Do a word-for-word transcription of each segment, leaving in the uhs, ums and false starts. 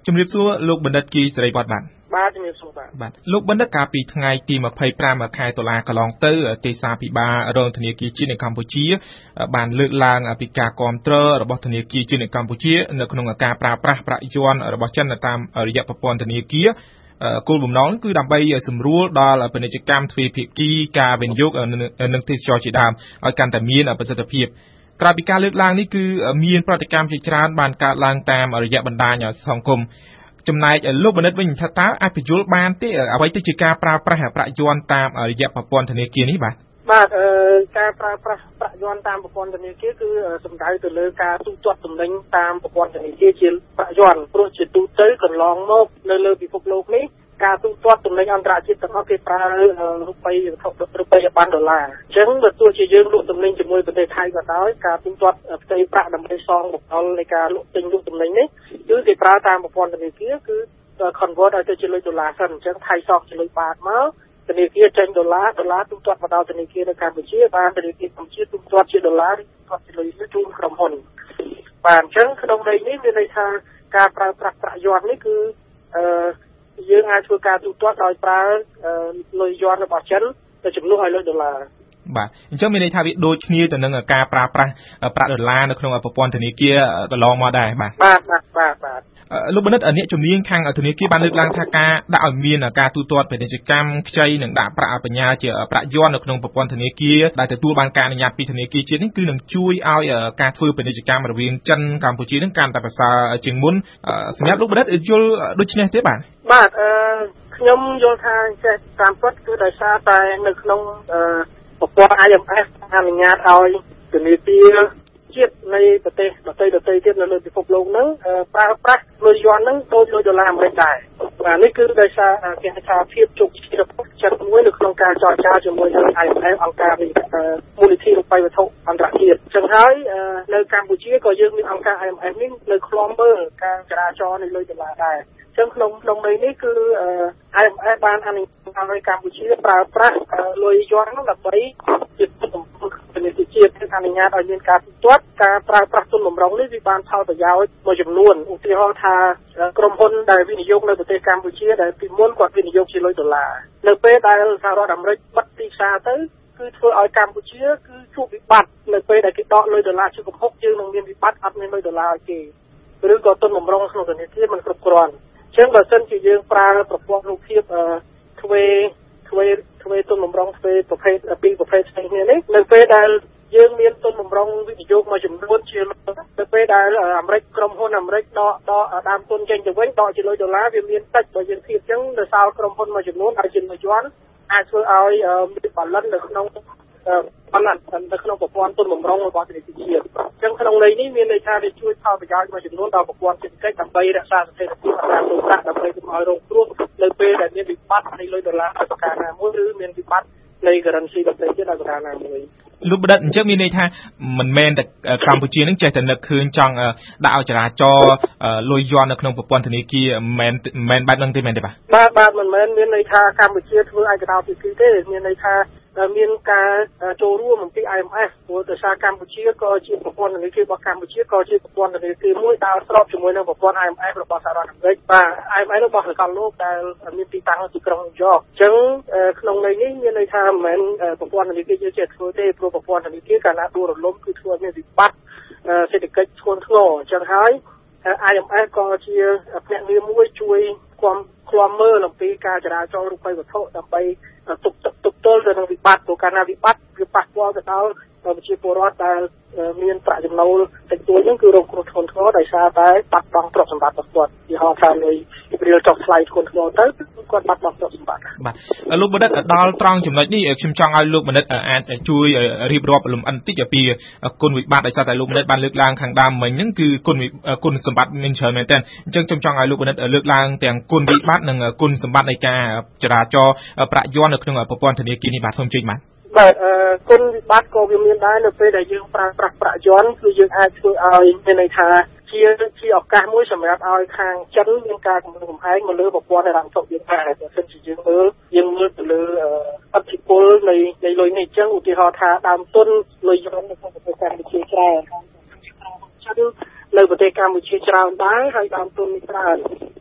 ជំរាបសួរលោកបណ្ឌិតគីសេរីវត្តបាទបាទជំរាបសួរបាទបាទលោកបណ្ឌិតកាលពីថ្ងៃទីម្ភៃប្រាំខែតុលាកន្លងទៅទេសាភិបាលរងធនាគារជាតិនៅកម្ពុជាបានលើកឡើងពីការគាំទ្ររបស់ធនាគារជាតិនៅកម្ពុជានៅក្នុងការប្រើប្រាស់ប្រាក់យ័ន្តរបស់ចិនតាមរយៈប្រព័ន្ធធនាគារគោលបំណងគឺដើម្បីសម្រួលដល់ពាណិជ្ជកម្មទ្វេភាគីការវិនិយោគនិងទេសចរជាដើមឲ្យកាន់តែមានប្រសិទ្ធភាពក្រៅពីការលើកឡើងនេះគឺមានប្រតិកម្មជាច្រើនបានកើតឡើងតាមរយៈបណ្ដាញសង្គមចំណែកលោកបណ្ឌិតវិញថាតើអាចបញ្យល់បានទេអ្វីទៅជាការប្រើប្រាស់ប្រាក់យ័ន្តតាមរយៈប្រព័ន្ធធនាគារនេះបាទបាទអឺការប្រើប្រាស់ប្រាក់យ័ន្តតាមប្រព័ន្ធធនាគារគឺសំដៅទៅលើការទូទាត់ទំនិញតាមប្រព័ន្ធធនាគារជាប្រាក់យ័ន្តព្រោះជាទូទៅកន្លងមកនៅលើពិភពលោកនេះការទូទាត់ទំនិញអន្តរជាតិទាំងអស់គេប្រើរូបិយវត្ថុរូបិយប័ណ្ណដុល្លារអញ្ចឹងបើទោះជាយើងលក់ទំនិញជាមួយប្រទេសថៃក៏ដោយការទូទាត់ផ្ទៃប្រាក់ដើម្បីសងបំណុលនៃការលក់ទិញលក់ទំនិញនេះគឺគេប្រើតាមប្រព័ន្ធធនាគារគឺ convert ឲ្យទៅជាលុយដុល្លារសិនអញ្ចឹងថៃសងជាលុយបាតមកធនាគារចេញដុល្លារដុល្លារទូទាត់មកដល់ធនាគារនៅកម្ពុជាបានធនាគារកម្ពុជាទូទាត់ជាដុល្លារទូទាត់ជាលុយជូនក្រុមហ៊ុនបាទអញ្ចឹងក្នុងន័យនេះមានន័យថាការប្រើប្រាស់ប្រាក់យ័ន្តនេះគឺអឺយើងអាចធ្វើការទូទាត់ដោយប្រើលុយយ័ន្តរបស់ចិនទៅជំនួសឲ្យលុយដុល្លារបាទអញ្ចឹងមានន័យថាវាដូចគ្នាទៅនឹងការប្រើប្រាស់ប្រាក់ដុល្លារនៅក្នុងប្រព័ន្ធធនាគារកន្លងមកដែរបាទបាទបាទបាទបាទលោកបណ្ឌិតអ្នកជំនាញខាងធនាគារបានលើកឡើងថាការដាក់ឲ្យមានការទូទាត់ពាណិជ្ជកម្មខ្ចីនិងដាក់ប្រាក់បញ្ញាជាប្រាក់យ័ន្តនៅក្នុងប្រព័ន្ធធនាគារដែលទទួលបានការអនុញ្ញាតពីធនាគារជាតិនេះគឺនឹងជួយឲ្យការធ្វើពាណិជ្ជកម្មរវាងចិនកម្ពុជានឹងកាន់តែប្រសើរជាងមុនសម្រាប់លោកបណ្ឌិតយល់ដូចនេះទេបាទបាទអឺខ្ញុំយល់ថាចេះតាមពិតគឺដោយសារតែនៅក្នុងប្រព័ន្ធ ไอ เอ็ม เอฟ អនុញ្ញាតឲ្យធនាគារជាតិនៃប្រទេសដទៃដទៃទៀតនៅលើពិភពលោកហ្នឹងប្រើប្រាស់លុយយ័ន្តហ្នឹងដូចលុយដុល្លារអាមេរិកដែរបាទនេះគឺដោយសារគេថាភាពជោគជ័យរបស់ចិនមួយនៅក្នុងការចរចាជាមួយនឹង ไอ เอ็ม เอฟ អង្គការមូលនិធិរូបិយវត្ថុអន្តរជាតិអញ្ចឹងហើយនៅកម្ពុជាក៏យើងមានអង្គការ ไอ เอ็ม เอฟ នេះនៅឃ្លាំមើលការចរាចរណ៍នៃលុយដុល្លារដែរអញ្ចឹងក្នុងក្នុងន័យនេះគឺ ไอ เอ็ม เอฟ បានអនុញ្ញាតឲ្យកម្ពុជាប្រើប្រាស់លុយយ័ន្តហ្នឹងដើម្បីជាពាណិជ្ជជាតិគឺអនុញ្ញាតឲ្យមានការទូទាត់ការប្រើប្រាស់ទុនបម្រុងនេះវាបានផលប្រយោជន៍មួយចំនួនឧទាហរណ៍ថាក្រុមហ៊ុនដែលវិនិយោគនៅប្រទេសកម្ពុជាដែលពីមុនគាត់វិនិយោគជាលុយដុល្លារនៅពេលដែលសហរដ្ឋអាមេរិកបិទទីផ្សារទៅគឺធ្វើឲ្យកម្ពុជាគឺជួបវិបត្តិនៅពេលដែលគេដកលុយដុល្លារជាកំហុកយើងនឹងមានវិបត្តិអត់មានលុយដុល្លារឲ្យគេឬក៏ទុនបម្រុងក្នុងធនាគារមិនគ្រប់គ្រាន់អញ្ចឹងបើសិនជាយើងប្រើប្រព័ន្ធរូបភាពទ្វេទ្វេទ្វេទុនបម្រុងទ្វេប្រភេទពីរប្រភេទផ្សេងគ្នានេះនៅពេលដែលយើងមានទុនបម្រុងវិនិយោគមួយចំនួនជានៅពេលដែលអាមេរិកក្រុមហ៊ុនអាមេរិកដកដកដើមទុនចេញទៅវិញដកជាលុយដុល្លារវាមានតិចបើយើងធៀបអញ្ចឹងដោយសារក្រុមហ៊ុនមួយចំនួនដែលជាលុយយ័ន្តអាចធ្វើឲ្យមានបាឡិននៅក្នុងបាឡិននៅក្នុងប្រព័ន្ធទុនបម្រុងរបស់ធនាគារជាតិអញ្ចឹងក្នុងន័យនេះមានន័យថាវាជួយផលប្រយោជន៍មួយចំនួនដល់ប្រព័ន្ធសេដ្ឋកិច្ចដើម្បីរក្សាស្ថិរភាពអត្រាទូប្រាក់ដើម្បីកុំឲ្យរងគ្រោះនៅពេលដែលមានវិបត្តិនៃលុយដុល្លារដោយប្រការណាមួយឬមានវិបត្តិនៃ currency ដទៃទៀតដោយប្រការណាមួយលោកបណ្ឌិតអញ្ចឹងមានន័យថាមិនមែនតែកម្ពុជានឹងចេះតែនឹកឃើញចង់ដាក់ឲ្យចរាចរណ៍លុយយ័ន្តនៅក្នុងប្រព័ន្ធធនាគារមិនមែនបែបហ្នឹងទេមែនទេបាទបាទបាទមិនមែនមានន័យថាកម្ពុជាធ្វើឯកតោភាគីទេមានន័យថាមានការចូលរួមអំពី ไอ เอ็ม เอฟ ព្រោះដោយសារកម្ពុជាក៏ជាប្រព័ន្ធធនាគាររបស់កម្ពុជាក៏ជាប្រព័ន្ធធនាគារមួយដែលស្របជាមួយនឹងប្រព័ន្ធ ไอ เอ็ม เอฟ របស់សហរដ្ឋអាមេរិកបាទ ไอ เอ็ม เอฟ របស់សកលលោកដែលមានទីតាំងនៅទីក្រុងញូវយ៉កអញ្ចឹងក្នុងន័យនេះមានន័យថាមិនមែនប្រព័ន្ធធនាគារយើងចេះធ្វើទេព្រោះប្រព័ន្ធធនាគារកាលណាដួលរលំគឺធ្វើមានវិបត្តិសេដ្ឋកិច្ចធ្ងន់ធ្ងរអញ្ចឹងហើយ ไอ เอ็ม เอฟ ក៏ជាភ្នាក់ងារមួយជួយគាំឃ្លាំមើលអំពីការចរាចរណ៍រូបិយវត្ថុដើម្បីទប់ទប់ទល់ទៅនឹងវិបត្តិព្រោះកាលណាវិបត្តិវាប៉ះពាល់ទៅដល់ប្រជាពលរដ្ឋដែលមានប្រាក់ចំណូលតិចតួចហ្នឹងគឺរងគ្រោះធ្ងន់ធ្ងរដោយសារតែបាត់បង់ទ្រព្យសម្បត្តិរបស់គាត់ទីហោថាលុយរៀលចុះថ្លៃធ្ងន់ធ្ងរទៅគាត់បាត់បង់ទ្រព្យសម្បត្តិបាទលោកបណ្ឌិតដល់ត្រង់ចំណុចនេះខ្ញុំចង់ឲ្យលោកបណ្ឌិតអាចជួយរៀបរាប់លំអិនតិចអំពីគុណវិបត្តិដោយសារតែលោកបណ្ឌិតបានលើកឡើងខាងដើមមិញហ្នឹងគឺគុណគុណសម្បត្តិមានច្រើនមែនទែនអញ្ចឹងខ្ញុំចង់ឲ្យលោកបណ្ឌិតលើកឡើងទាំងគុណវិបត្តិនិងគុណសម្បត្តិនៃការចរាចរណ៍ប្រាក់យ័ន្តនៅក្នុងប្រព័ន្ធធនាគារនេះបាទសូមជួយបាទបាទអឺគុណវិបត្តិក៏វាមានដែរនៅពេលដែលយើងប្រើប្រាស់ប្រាក់យ័ន្តគឺយើងអាចធ្វើឲ្យមានន័យថាជាជាឱកាសមួយសម្រាប់ឲ្យខាងចិនមានការគំរាមកំហែងមកលើប្រព័ន្ធហិរញ្ញវត្ថុយើងដែរបើសិនជាយើងមើលយើងមើលទៅលើអធិពលនៃនៃលុយនេះអញ្ចឹងឧទាហរណ៍ថាដើមទុនលុយយ័ន្តនៅក្នុងប្រទេសកម្ពុជាច្រើនចិននៅប្រទេសកម្ពុជាច្រើនដែរហើយដើមទុននេះច្រើន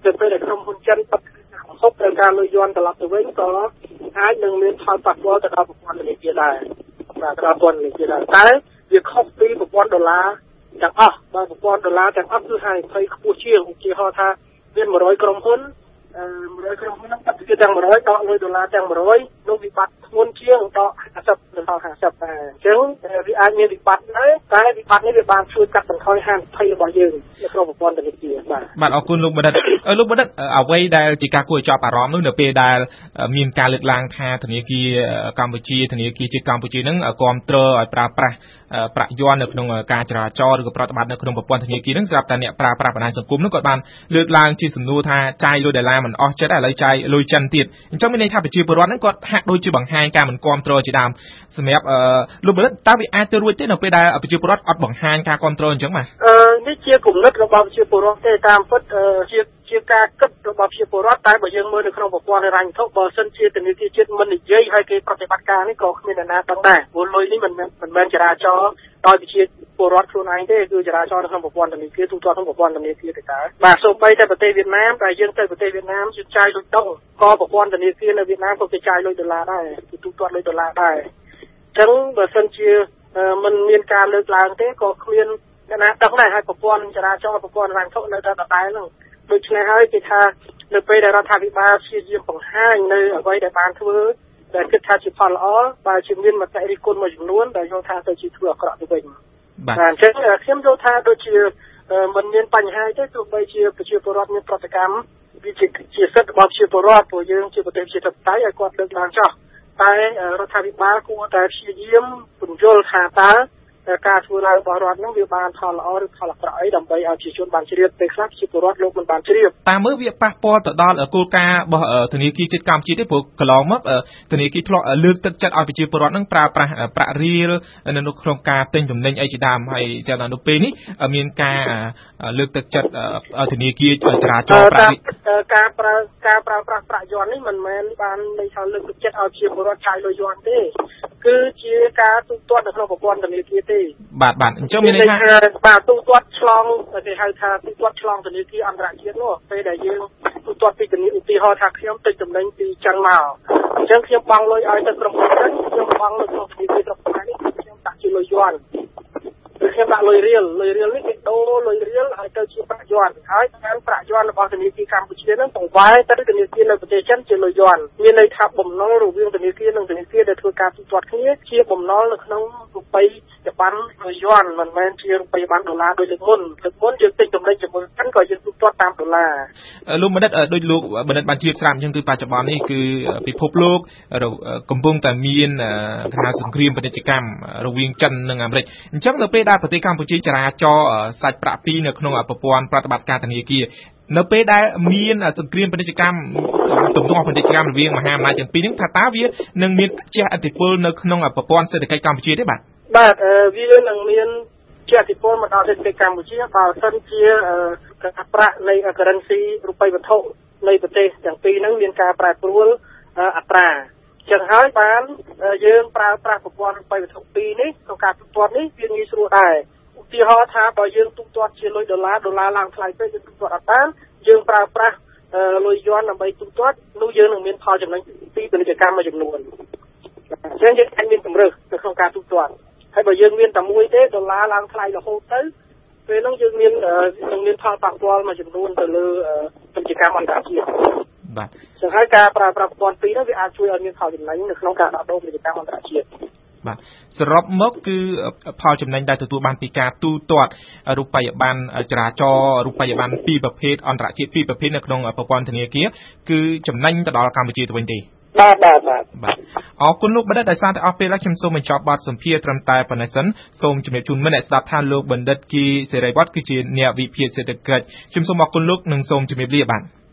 ទៅពេលដែលក្រុមហ៊ុនចិនបិទហូបត្រូវការលុយយន់ត្រឡប់ទៅវិញក៏អាចនឹងមានផលប៉ះពាល់ទៅដល់ប្រព័ន្ធធនាគារដែរបាទដល់ប្រព័ន្ធធនាគារដែរតែវាខុសពីប្រព័ន្ធដុល្លារទាំងអស់បើប្រព័ន្ធដុល្លារទាំងអស់គឺហានិភ័យខ្ពស់ជាងឧទាហរណ៍ថាមានone hundredក្រុមហ៊ុនអឺone hundredក្រុមហ៊ុនហ្នឹងបាត់ទៅទាំងone hundredដកលុយដុល្លារទាំងone hundredនោះវិបត្តិធ្ងន់ជាងដកfiftyទៅដល់fiftyដែរអញ្ចឹងវាអាចមានវិបត្តិដែរតែវិបត្តិនេះវាបានជួយកាត់បន្ថយហានិភ័យរបស់យើងនៅក្នុងប្រព័ន្ធធនាគារបាទបាទអរគុណលោកបណ្ឌិតលោកបណ្ឌិតអ្វីដែលជាការគួរឲ្យចាប់អារម្មណ៍នោះនៅពេលដែលមានការលើកឡើងថាធនាគារកម្ពុជាធនាគារជាតិកម្ពុជានឹងគាំទ្រឲ្យប្រើប្រាស់ប្រាក់យន់នៅក្នុងការចរាចរណ៍ឬក៏ប្រតិបត្តិនៅក្នុងប្រព័ន្ធធនាគារនឹងស្រាប់តែអ្នកប្រើប្រាស់បណ្ដាញសង្គមនោះក៏បានលើកឡើងជាសំណួរថាចាយលុយដុល្លារមិនអស់ចិត្តឥឡូវចាយលុយចិនទៀតអញ្ចឹងមានន័យថាប្រជាពលរដ្ឋហ្នឹងគាត់ហាក់ដូចជាបង្ហាញការមិនគាំទ្រជាដើមសម្រាប់លោកបណ្ឌិតតើវាអាចទៅរួចទេនៅពេលដែលប្រជាពលរដ្ឋអត់បង្ហាញការគាំទ្រអញ្ចឹងបាទអឺនេះជាគំនិតរបស់ប្រជាពលរដ្ឋទេតាមពិតជាជាការគិតរបស់ប្រជាពលរដ្ឋតែបើយើងមើលនៅក្នុងប្រព័ន្ធហិរញ្ញវត្ថុបើសិនជាធនាគារជាតិមិននិយាយឲ្យគេប្រតិបត្តិការនេះក៏គ្មានអ្នកណាដឹងដែរព្រោះលុយនេះមិនមិនមែនចរាចរណ៍ដោយប្រជាពលរដ្ឋខ្លួនឯងទេគឺចរាចរណ៍នៅក្នុងប្រព័ន្ធធនាគារទូទាត់ក្នុងប្រព័ន្ធធនាគារទៅតើបាទសូម្បីតែប្រទេសវៀតណាមតែយើងទៅប្រទេសវៀតណាមយើងចាយលុយដុងក៏ប្រព័ន្ធធនាគារនៅវៀតណាមក៏គេចាយលុយដុល្លារដែរគឺទូទាត់លុយដុល្លារដែរអញ្ចឹងបើសិនជាមិនមានការលើកឡើងទេក៏គ្មានអ្នកណាដឹងដែរហើយប្រព័ន្ធចរាចរណ៍ប្រព័ន្ធហិរញ្ញវត្ថុនៅតែដដែលហ្នឹងដូច្នេះហើយគេថានៅពេលដែលរដ្ឋាភិបាលព្យាយាមបង្ហាញនៅអ្វីដែលបានធ្វើដែលគិតថាជាផលល្អបើជាមានមតិរិះគន់មួយចំនួនដែលយល់ថាទៅជាធ្វើអាក្រក់ទៅវិញបាទអញ្ចឹងខ្ញុំយល់ថាដូចជាមិនមានបញ្ហាទេទោះបីជាប្រជាពលរដ្ឋមានប្រតិកម្មវាជាជាសិទ្ធិរបស់ប្រជាពលរដ្ឋព្រោះយើងជាប្រទេសជាធិបតេយ្យឲ្យគាត់លើកឡើងចោះតែរដ្ឋាភិបាលគួរតែព្យាយាមពន្យល់ថាតើការធ្វើឡើងរបស់រដ្ឋហ្នឹងវាបានផលល្អឬផលអាក្រក់អីដើម្បីឲ្យប្រជាជនបានជ្រាបពេលខ្លះប្រជាពលរដ្ឋលោកមិនបានជ្រាបតាមមើលវាប៉ះពាល់ទៅដល់គោលការណ៍របស់ធនាគារជាតិកម្ពុជាទេព្រោះកន្លងមកធនាគារធ្លាប់លើកទឹកចិត្តឲ្យប្រជាពលរដ្ឋហ្នឹងប្រើប្រាស់ប្រាក់រៀលនៅក្នុងការទិញទំនិញអីជាដើមហើយចាំដល់ពេលនេះមានការលើកទឹកចិត្តឲ្យធនាគារចរាចរណ៍ប្រាក់ការប្រើការប្រើប្រាស់ប្រាក់យន់នេះមិនមែនបានន័យថាលើកទឹកចិត្តឲ្យប្រជាពលរដ្ឋចាយលុយយន់ទេគឺជាការទូទាត់នៅក្នុងប្រព័ន្ធធនាគារទេបាទបាទអញ្ចឹងមានន័យថាបាទទូទាត់ឆ្លងគេហៅថាទូទាត់ឆ្លងធនាគារអន្តរជាតិនោះពេលដែលយើងទូទាត់ពីធនាគារឧទាហរណ៍ថាខ្ញុំទិញទំនិញពីចិនមកអញ្ចឹងខ្ញុំបង់លុយឲ្យទៅក្រុមហ៊ុនចិនខ្ញុំបង់នៅក្នុងធនាគារក្រុមហ៊ុននេះខ្ញុំដាក់ជាលុយយន់ឬខ្ញុំដាក់លុយរៀលលុយរៀលនេះគេដូរលុយរៀលឲ្យទៅជាប្រាក់យន់ហើយតាមប្រាក់យន់របស់ធនាគារកម្ពុជានឹងបង្វែរទៅធនាគារនៅប្រទេសចិនជាលុយយន់មានន័យថាបំណុលរវាងធនាគារនិងធនាគារដែលធ្វើការទូទាត់គ្នាជាបំណុលនៅក្នុងរូបិយប័ណ្ណលុយយន់មិនមែនជារូបិយប័ណ្ណដុល្លារដូចលើកមុនលើកមុនយើងទិញទំនិញជាមួយចិនក៏យើងទូទាត់តាមដុល្លារលោកបណ្ឌិតដូចលោកបណ្ឌិតបានជ្រាបស្រាប់អញ្ចឹងគឺបច្ចុប្បន្ននេះគឺពិភពលោកកំពុងតែមានថាសង្គ្រាមពាណិជ្ជកម្មរវាងចិននិងអាមេរិកអញ្ចឹងនៅពេលដែលប្រទេសកម្ពុជាចរាចរណ៍សាច់ប្រាក់ពីរនៅក្នុងប្រព័ន្ធប្រតិបត្តិការធនាគារនៅពេលដែលមានសង្គ្រាមពាណិជ្ជកម្មទំនាស់ពាណិជ្ជកម្មរវាងមហាអំណាចទាំងពីរនេះថាតើវានឹងមានជះឥទ្ធិពលនៅក្នុងប្រព័ន្ធសេដ្ឋកិច្ចកម្ពុជាទេបាទបាទវានឹងមានជះឥទ្ធិពលមកដល់សេដ្ឋកិច្ចកម្ពុជាបើសិនជាការប្រាក់នៃ currency រូបិយវត្ថុនៃប្រទេសទាំងពីរហ្នឹងមានការប្រែប្រួលអត្រាចឹងហើយបានយើងប្រើប្រាស់ប្រព័ន្ធរូបិយវត្ថុពីរនេះក្នុងការទូទាត់នេះវាងាយស្រួលដែរឧទាហរណ៍ថាបើយើងទូទាត់ជាលុយដុល្លារដុល្លារឡើងថ្លៃពេកយើងទូទាត់អត់បានយើងប្រើប្រាស់លុយយន់ដើម្បីទូទាត់នោះយើងនឹងមានផលចំណេញពីពាណិជ្ជកម្មមួយចំនួនអញ្ចឹងយើងអាចមានកម្រិតនៅក្នុងការទូទាត់ហើយបើយើងមានតែមួយទេដុល្លារឡើងថ្លៃរហូតទៅពេលហ្នឹងយើងមាននឹងមានផលប៉ះពាល់មួយចំនួនទៅលើពាណិជ្ជកម្មអន្តរជាតិបាទចឹងហើយការប្រើប្រាស់ប្រព័ន្ធពីរហ្នឹងវាអាចជួយឲ្យមានផលចំណេញនៅក្នុងការដោះដូរពាណិជ្ជកម្មអន្តរជាតិបាទសរុបមកគឺផលចំណេញដែលទទួលបានពីការទូទាត់រូបិយប័ណ្ណចរាចរណ៍រូបិយប័ណ្ណពីរប្រភេទអន្តរជាតិពីរប្រភេទនៅក្នុងប្រព័ន្ធធនាគារគឺចំណេញទៅដល់កម្ពុជាទៅវិញទេបាទបាទបាទបាទអរគុណលោកបណ្ឌិតដោយសារតែអស់ពេលហើយខ្ញុំសូមបញ្ចប់បទសម្ភាសន៍ត្រឹមតែប៉ុណ្ណេះសិនសូមជម្រាបជូនមិត្តអ្នកស្ដាប់ថាលោកបណ្ឌិតគីសេរីវត្តគឺជាអ្នកវិភាគសេដ្ឋកិច្ចខ្ញុំសូមអរគុណលោកនិងសូមជម្រាបលាបាទ